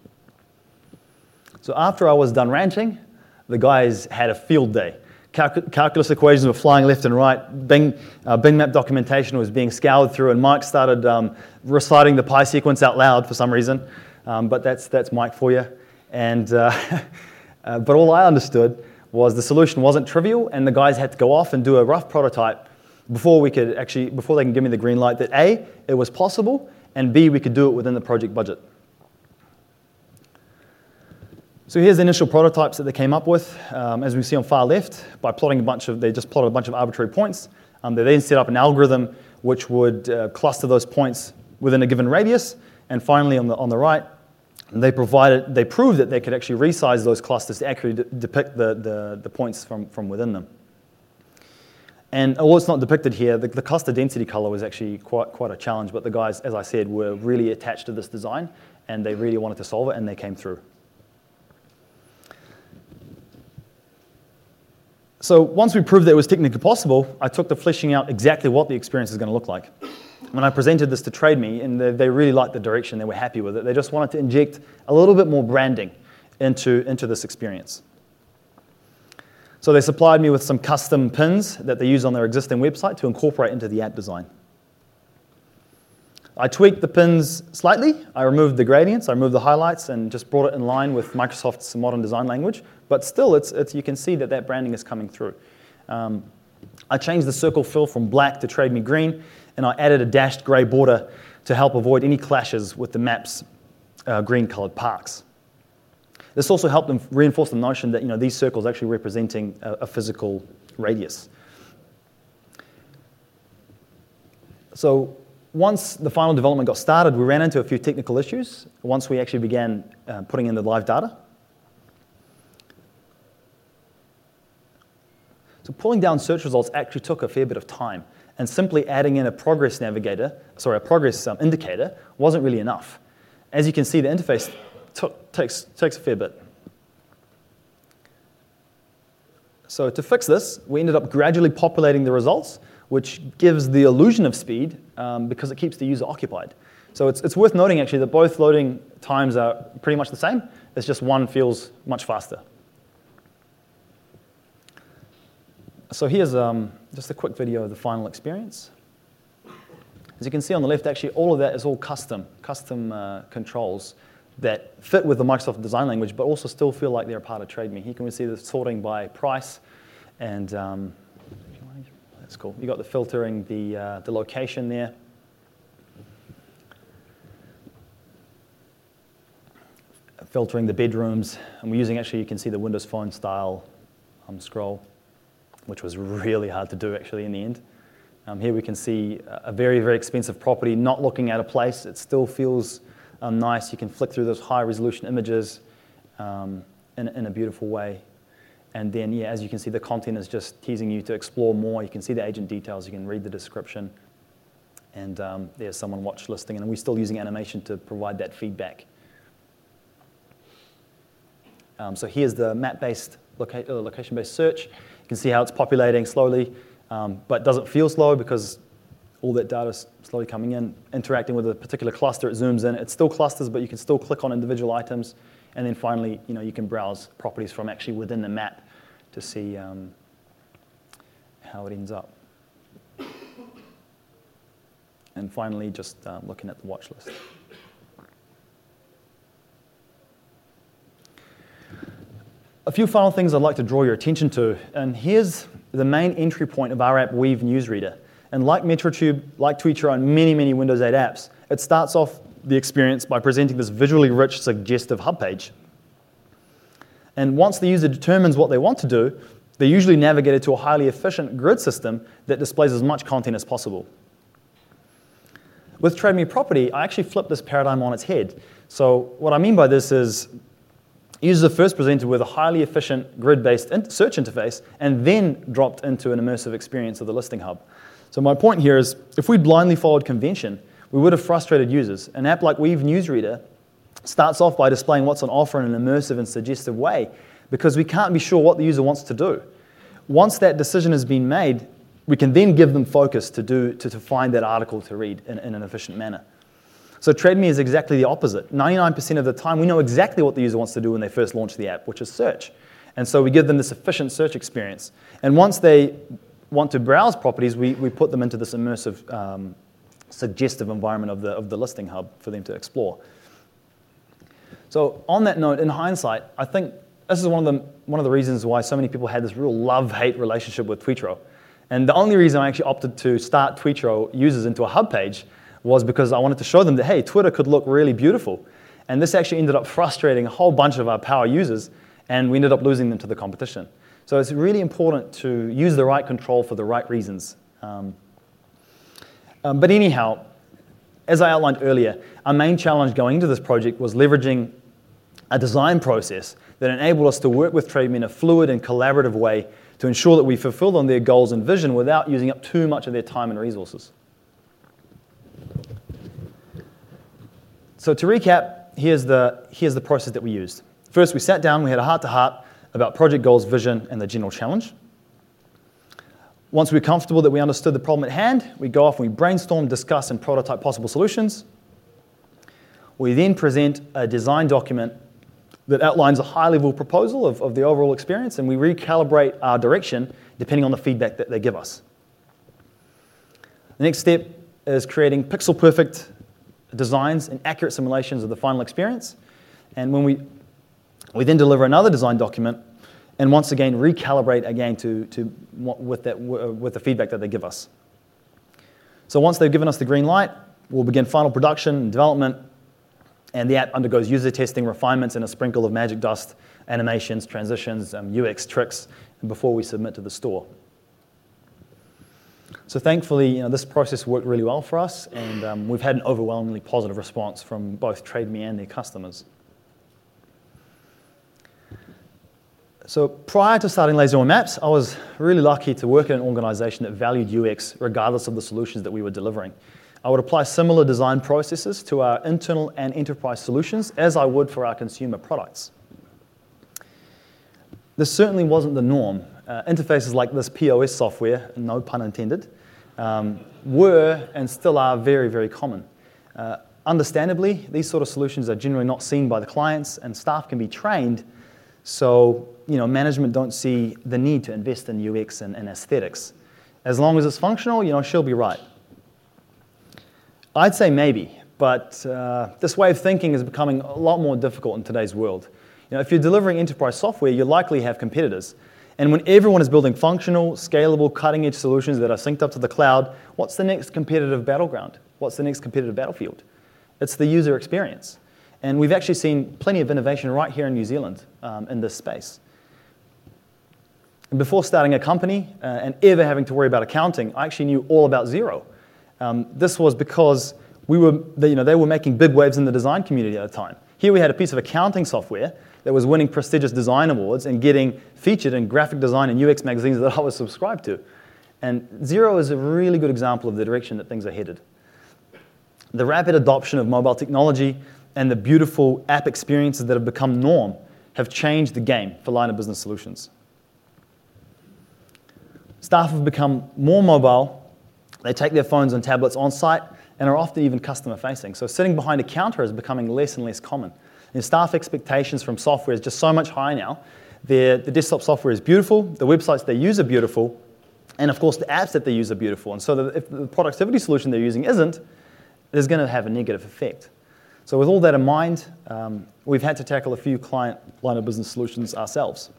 So after I was done ranting, the guys had a field day. Calculus equations were flying left and right. Bing map documentation was being scoured through, and Mike started reciting the pi sequence out loud for some reason. But that's Mike for you. And but all I understood was the solution wasn't trivial, and the guys had to go off and do a rough prototype before they can give me the green light that A, it was possible, and B, we could do it within the project budget. So here's the initial prototypes that they came up with. As we see on far left, by plotting they just plotted a bunch of arbitrary points. They then set up an algorithm which would cluster those points within a given radius. And finally, on the right, they proved that they could actually resize those clusters to accurately depict the points from within them. And although it's not depicted here, the cluster density color was actually quite a challenge, but the guys, as I said, were really attached to this design, and they really wanted to solve it, and they came through. So once we proved that it was technically possible, I took to fleshing out exactly what the experience is going to look like. When I presented this to TradeMe, and they really liked the direction, they were happy with it, they just wanted to inject a little bit more branding into this experience. So they supplied me with some custom pins that they use on their existing website to incorporate into the app design. I tweaked the pins slightly. I removed the gradients, I removed the highlights, and just brought it in line with Microsoft's modern design language. But still, you can see that branding is coming through. I changed the circle fill from black to TradeMe green, and I added a dashed gray border to help avoid any clashes with the map's green-colored parks. This also helped them reinforce the notion that these circles are actually representing a physical radius. So once the final development got started, we ran into a few technical issues once we actually began putting in the live data. So pulling down search results actually took a fair bit of time, and simply adding in a progress indicator wasn't really enough. As you can see, the interface takes a fair bit. So to fix this, we ended up gradually populating the results, which gives the illusion of speed because it keeps the user occupied. So it's worth noting, actually, that both loading times are pretty much the same. It's just one feels much faster. So here's just a quick video of the final experience. As you can see on the left, actually, all of that is all custom controls that fit with the Microsoft design language, but also still feel like they're a part of TradeMe. You can see the sorting by price, and that's cool. You got the filtering, the location there. Filtering the bedrooms, and we're using, actually, you can see the Windows Phone style scroll, which was really hard to do, actually, in the end. Here we can see a very, very expensive property, not looking at a place. It still feels nice. You can flick through those high-resolution images in a beautiful way. And then, yeah, as you can see, the content is just teasing you to explore more. You can see the agent details. You can read the description. And there's someone watch listing. And we're still using animation to provide that feedback. So here's the map-based, location-based search. You can see how it's populating slowly, but doesn't feel slow because all that data is slowly coming in, interacting with a particular cluster. It zooms in. It still clusters, but you can still click on individual items. And then finally, you can browse properties from actually within the map to see how it ends up. And finally, just looking at the watch list. A few final things I'd like to draw your attention to. And here's the main entry point of our app, Weave Newsreader. And like MetroTube, like Tweetro, and many, many Windows 8 apps, it starts off the experience by presenting this visually rich, suggestive hub page. And once the user determines what they want to do, they usually navigate it to a highly efficient grid system that displays as much content as possible. With TradeMe Property, I actually flipped this paradigm on its head. So what I mean by this is users are first presented with a highly efficient grid-based search interface and then dropped into an immersive experience of the listing hub. So my point here is, if we blindly followed convention, we would have frustrated users. An app like Weave Newsreader starts off by displaying what's on offer in an immersive and suggestive way because we can't be sure what the user wants to do. Once that decision has been made, we can then give them focus to find that article to read in an efficient manner. So TradeMe is exactly the opposite. 99% of the time, we know exactly what the user wants to do when they first launch the app, which is search. And so we give them this efficient search experience. And once they want to browse properties, we put them into this immersive, suggestive environment of the listing hub for them to explore. So on that note, in hindsight, I think this is one of the reasons why so many people had this real love-hate relationship with Tweetro. And the only reason I actually opted to start Tweetro users into a hub page was because I wanted to show them that, hey, Twitter could look really beautiful. And this actually ended up frustrating a whole bunch of our power users, and we ended up losing them to the competition. So it's really important to use the right control for the right reasons. But anyhow, as I outlined earlier, our main challenge going into this project was leveraging a design process that enabled us to work with TradeMe in a fluid and collaborative way to ensure that we fulfilled on their goals and vision without using up too much of their time and resources. So to recap, here's the process that we used. First, we sat down, we had a heart-to-heart about project goals, vision, and the general challenge. Once we were comfortable that we understood the problem at hand, we go off and we brainstorm, discuss, and prototype possible solutions. We then present a design document that outlines a high-level proposal of the overall experience, and we recalibrate our direction depending on the feedback that they give us. The next step is creating pixel-perfect designs and accurate simulations of the final experience. And when we then deliver another design document, and once again recalibrate again with the feedback that they give us. So once they've given us the green light, we'll begin final production and development, and the app undergoes user testing, refinements, and a sprinkle of magic dust, animations, transitions, UX tricks before we submit to the store. So thankfully, this process worked really well for us, and we've had an overwhelmingly positive response from both TradeMe and their customers. So prior to starting Laser Maps, I was really lucky to work in an organization that valued UX regardless of the solutions that we were delivering. I would apply similar design processes to our internal and enterprise solutions as I would for our consumer products. This certainly wasn't the norm. Interfaces like this POS software, no pun intended, were and still are very, very common. Understandably, these sort of solutions are generally not seen by the clients, and staff can be trained, so management don't see the need to invest in UX and aesthetics. As long as it's functional, she'll be right. I'd say maybe, but this way of thinking is becoming a lot more difficult in today's world. If you're delivering enterprise software, you likely have competitors. And when everyone is building functional, scalable, cutting-edge solutions that are synced up to the cloud, what's the next competitive battleground? What's the next competitive battlefield? It's the user experience. And we've actually seen plenty of innovation right here in New Zealand in this space. And before starting a company and ever having to worry about accounting, I actually knew all about Xero. This was because they were making big waves in the design community at the time. Here we had a piece of accounting software that was winning prestigious design awards and getting featured in graphic design and UX magazines that I was subscribed to. And Xero is a really good example of the direction that things are headed. The rapid adoption of mobile technology and the beautiful app experiences that have become norm have changed the game for line of business solutions. Staff have become more mobile. They take their phones and tablets on site and are often even customer facing. So sitting behind a counter is becoming less and less common. And staff expectations from software is just so much higher now. The desktop software is beautiful, the websites they use are beautiful, and of course the apps that they use are beautiful. And so if the productivity solution they're using isn't, there's going to have a negative effect. So with all that in mind, we've had to tackle a few client line of business solutions ourselves.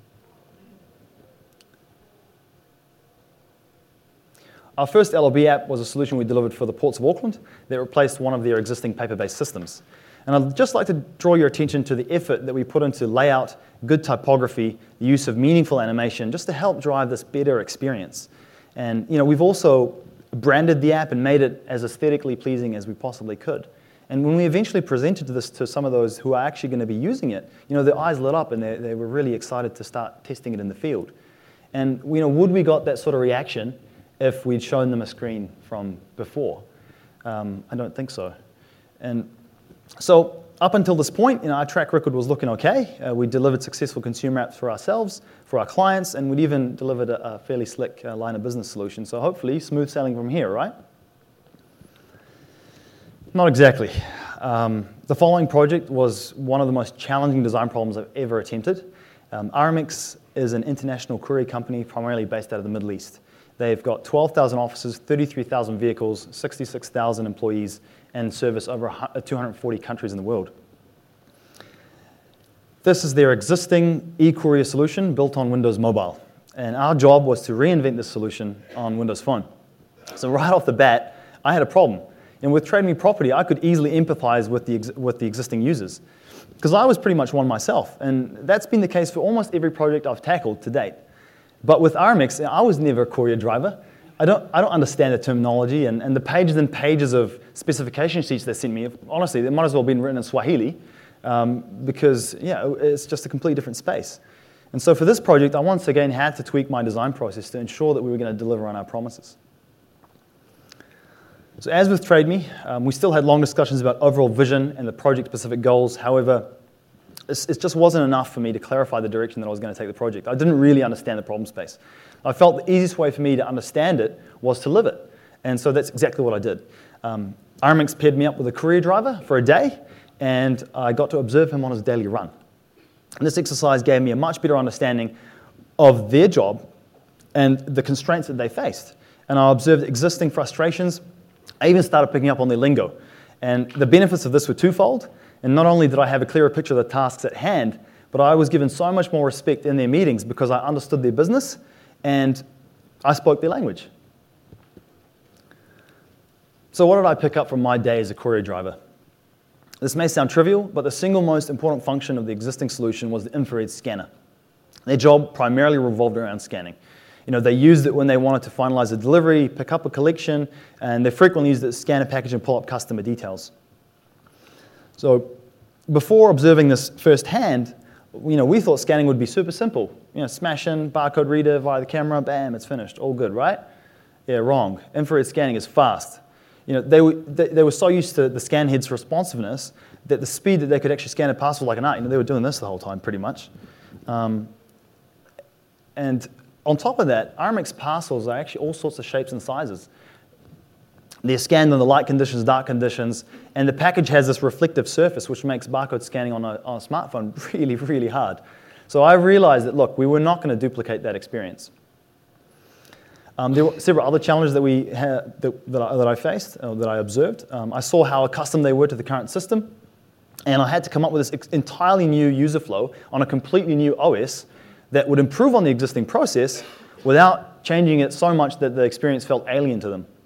Our first LOB app was a solution we delivered for the Ports of Auckland that replaced one of their existing paper-based systems. And I'd just like to draw your attention to the effort that we put into layout, good typography, the use of meaningful animation, just to help drive this better experience. And we've also branded the app and made it as aesthetically pleasing as we possibly could. And when we eventually presented this to some of those who are actually going to be using it, their eyes lit up and they were really excited to start testing it in the field. And would we got that sort of reaction if we'd shown them a screen from before? I don't think so. And so up until this point, our track record was looking okay. We delivered successful consumer apps for ourselves, for our clients, and we'd even delivered a fairly slick line of business solution. So hopefully, smooth sailing from here, right? Not exactly. The following project was one of the most challenging design problems I've ever attempted. Aramex is an international courier company primarily based out of the Middle East. They've got 12,000 offices, 33,000 vehicles, 66,000 employees, and service over 240 countries in the world. This is their existing e-courier solution built on Windows Mobile. And our job was to reinvent this solution on Windows Phone. So right off the bat, I had a problem. And with Trade Me Property, I could easily empathize with the existing users, because I was pretty much one myself. And that's been the case for almost every project I've tackled to date. But with RMX, I was never a courier driver. I don't understand the terminology, and the pages and pages of specification sheets they sent me, honestly, they might as well have been written in Swahili, because it's just a completely different space. And so for this project, I once again had to tweak my design process to ensure that we were going to deliver on our promises. So as with Trade Me, we still had long discussions about overall vision and the project-specific goals. However, it just wasn't enough for me to clarify the direction that I was going to take the project. I didn't really understand the problem space. I felt the easiest way for me to understand it was to live it. And so that's exactly what I did. RMX paired me up with a courier driver for a day, and I got to observe him on his daily run. And this exercise gave me a much better understanding of their job and the constraints that they faced. And I observed existing frustrations. I even started picking up on their lingo. And the benefits of this were twofold. And not only did I have a clearer picture of the tasks at hand, but I was given so much more respect in their meetings because I understood their business and I spoke their language. So what did I pick up from my day as a courier driver? This may sound trivial, but the single most important function of the existing solution was the infrared scanner. Their job primarily revolved around scanning. They used it when they wanted to finalize a delivery, pick up a collection, and they frequently used it to scan a package and pull up customer details. So before observing this firsthand, we thought scanning would be super simple. Smash in, barcode reader via the camera, bam, it's finished. All good, right? Yeah, wrong. Infrared scanning is fast. They were so used to the scan head's responsiveness that the speed that they could actually scan a parcel like an art, they were doing this the whole time pretty much. And on top of that, RMX parcels are actually all sorts of shapes and sizes. They're scanned in the light conditions, dark conditions, and the package has this reflective surface which makes barcode scanning on a smartphone really, really hard. So I realized that, look, we were not going to duplicate that experience. There were several other challenges that we had, that I faced, that I observed. I saw how accustomed they were to the current system, and I had to come up with this entirely new user flow on a completely new OS that would improve on the existing process without changing it so much that the experience felt alien to them.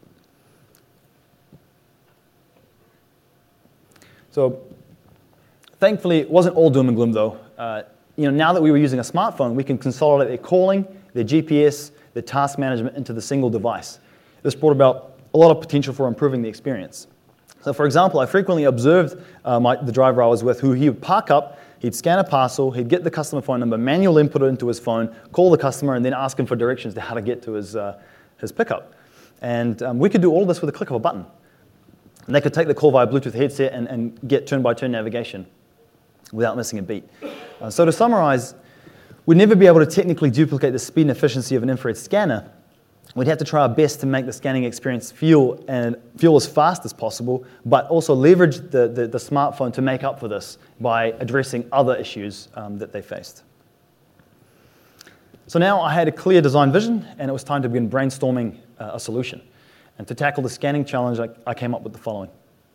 So thankfully, it wasn't all doom and gloom, though. Now that we were using a smartphone, we can consolidate their calling, their GPS, their task management into the single device. This brought about a lot of potential for improving the experience. So for example, I frequently observed the driver I was with, who he would park up, he'd scan a parcel, he'd get the customer phone number, manual input it into his phone, call the customer, and then ask him for directions to how to get to his pickup. And we could do all this with a click of a button. And they could take the call via Bluetooth headset and get turn-by-turn navigation without missing a beat. So to summarize, we'd never be able to technically duplicate the speed and efficiency of an infrared scanner. We'd have to try our best to make the scanning experience feel as fast as possible, but also leverage the smartphone to make up for this by addressing other issues that they faced. So now I had a clear design vision, and it was time to begin brainstorming a solution. And to tackle the scanning challenge, I came up with the following.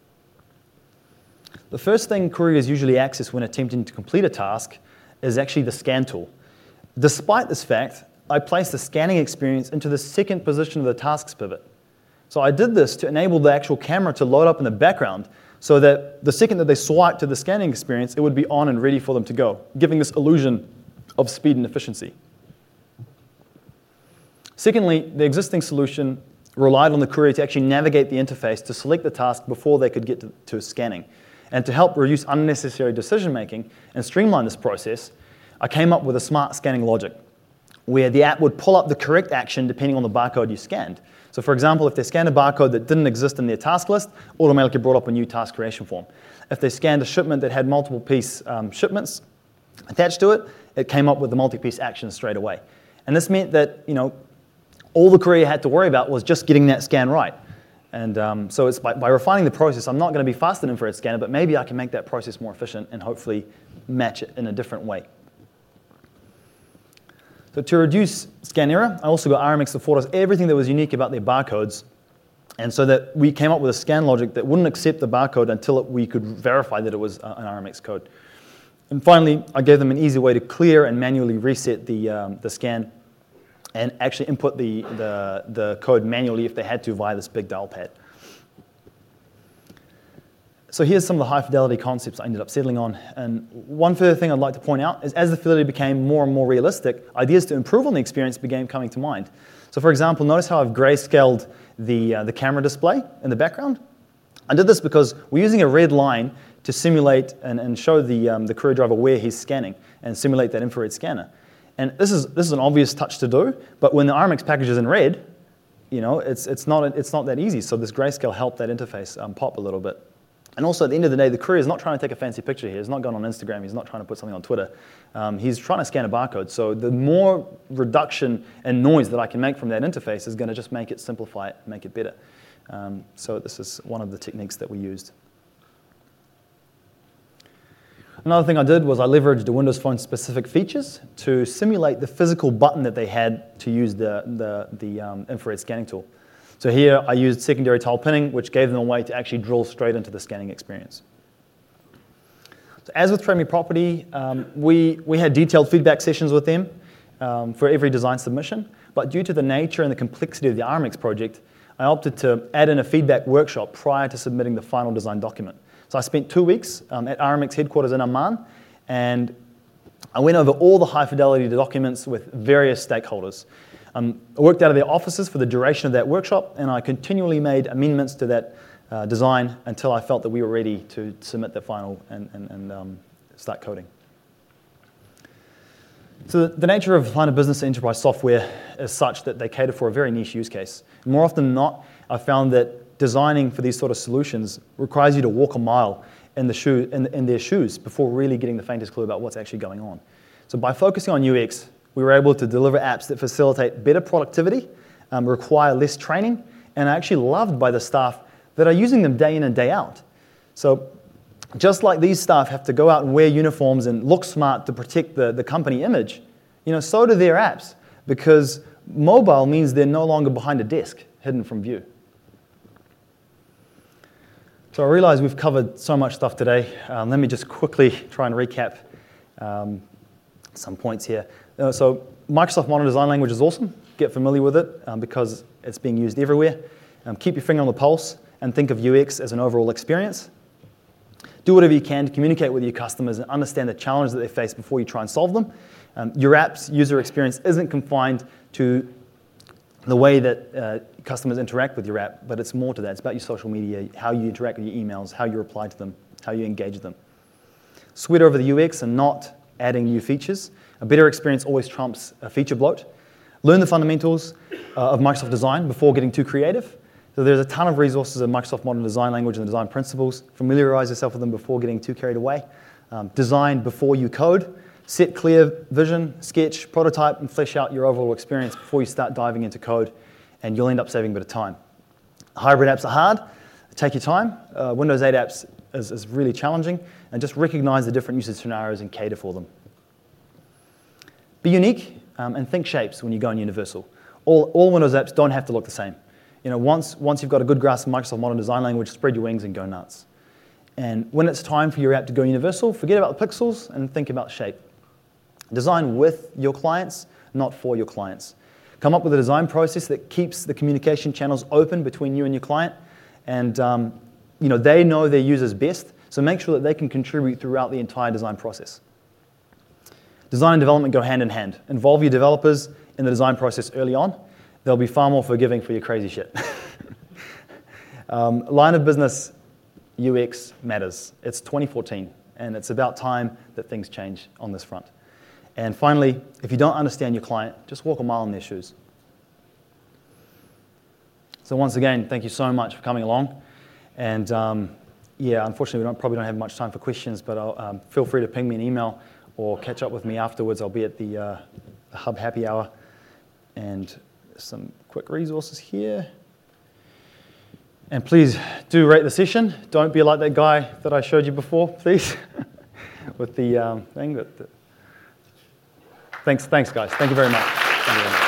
The first thing couriers usually access when attempting to complete a task is actually the scan tool. Despite this fact, I placed the scanning experience into the second position of the tasks pivot. So I did this to enable the actual camera to load up in the background so that the second that they swipe to the scanning experience, it would be on and ready for them to go, giving this illusion of speed and efficiency. Secondly, the existing solution relied on the courier to actually navigate the interface to select the task before they could get to scanning. And to help reduce unnecessary decision-making and streamline this process, I came up with a smart scanning logic where the app would pull up the correct action depending on the barcode you scanned. So for example, if they scanned a barcode that didn't exist in their task list, automatically brought up a new task creation form. If they scanned a shipment that had multiple piece shipments attached to it, it came up with the multi-piece action straight away. And this meant that, all the courier had to worry about was just getting that scan right. And so it's by refining the process, I'm not going to be faster than infrared scanner, but maybe I can make that process more efficient and hopefully match it in a different way. So to reduce scan error, I also got RMX to forward us everything that was unique about their barcodes, and so that we came up with a scan logic that wouldn't accept the barcode until we could verify that it was an RMX code. And finally, I gave them an easy way to clear and manually reset the scan and actually input the code manually if they had to via this big dial pad. So here's some of the high fidelity concepts I ended up settling on. And one further thing I'd like to point out is as the fidelity became more and more realistic, ideas to improve on the experience began coming to mind. So for example, notice how I've grayscaled the camera display in the background. I did this because we're using a red line to simulate and show the courier driver where he's scanning and simulate that infrared scanner. And this is an obvious touch to do, but when the RMX package is in red, it's not that easy. So this grayscale helped that interface pop a little bit. And also, at the end of the day, the courier is not trying to take a fancy picture here. He's not going on Instagram. He's not trying to put something on Twitter. He's trying to scan a barcode. So the more reduction and noise that I can make from that interface is going to just make it simplify it, make it better. So this is one of the techniques that we used. Another thing I did was I leveraged the Windows Phone specific features to simulate the physical button that they had to use the infrared scanning tool. So here I used secondary tile pinning, which gave them a way to actually drill straight into the scanning experience. So as with Trade Me Property, we had detailed feedback sessions with them for every design submission, but due to the nature and the complexity of the RMX project, I opted to add in a feedback workshop prior to submitting the final design document. So I spent 2 weeks at RMX headquarters in Amman, and I went over all the high fidelity documents with various stakeholders. I worked out of their offices for the duration of that workshop, and I continually made amendments to that design until I felt that we were ready to submit the final and start coding. So the nature of line of business enterprise software is such that they cater for a very niche use case. More often than not, I've found that designing for these sort of solutions requires you to walk a mile in their shoes before really getting the faintest clue about what's actually going on. So by focusing on UX, we were able to deliver apps that facilitate better productivity, require less training, and are actually loved by the staff that are using them day in and day out. So just like these staff have to go out and wear uniforms and look smart to protect the company image, so do their apps, because mobile means they're no longer behind a desk, hidden from view. So I realize we've covered so much stuff today. Let me just quickly try and recap some points here. So Microsoft Modern Design Language is awesome. Get familiar with it because it's being used everywhere. Keep your finger on the pulse and think of UX as an overall experience. Do whatever you can to communicate with your customers and understand the challenges that they face before you try and solve them. Your app's user experience isn't confined to the way that customers interact with your app, but it's more to that. It's about your social media, how you interact with your emails, how you reply to them, how you engage them. Sweat over the UX and not adding new features. A better experience always trumps a feature bloat. Learn the fundamentals of Microsoft Design before getting too creative. So there's a ton of resources in Microsoft Modern Design Language and the design principles. Familiarize yourself with them before getting too carried away. Design before you code. Set clear vision, sketch, prototype, and flesh out your overall experience before you start diving into code, and you'll end up saving a bit of time. Hybrid apps are hard. Take your time. Windows 8 apps is really challenging, and just recognize the different usage scenarios and cater for them. Be unique and think shapes when you go on Universal. All Windows apps don't have to look the same. Once you've got a good grasp of Microsoft Modern Design Language, spread your wings and go nuts. And when it's time for your app to go universal, forget about the pixels and think about shape. Design with your clients, not for your clients. Come up with a design process that keeps the communication channels open between you and your client, and they know their users best, so make sure that they can contribute throughout the entire design process. Design and development go hand in hand. Involve your developers in the design process early on. They'll be far more forgiving for your crazy shit. Line of business UX matters. It's 2014, and it's about time that things change on this front. And finally, if you don't understand your client, just walk a mile in their shoes. So once again, thank you so much for coming along. And unfortunately, we probably don't have much time for questions, but feel free to ping me an email or catch up with me afterwards. I'll be at the Hub Happy Hour. And some quick resources here. And please do rate the session. Don't be like that guy that I showed you before, please, with the thing. Thanks, guys. Thank you very much.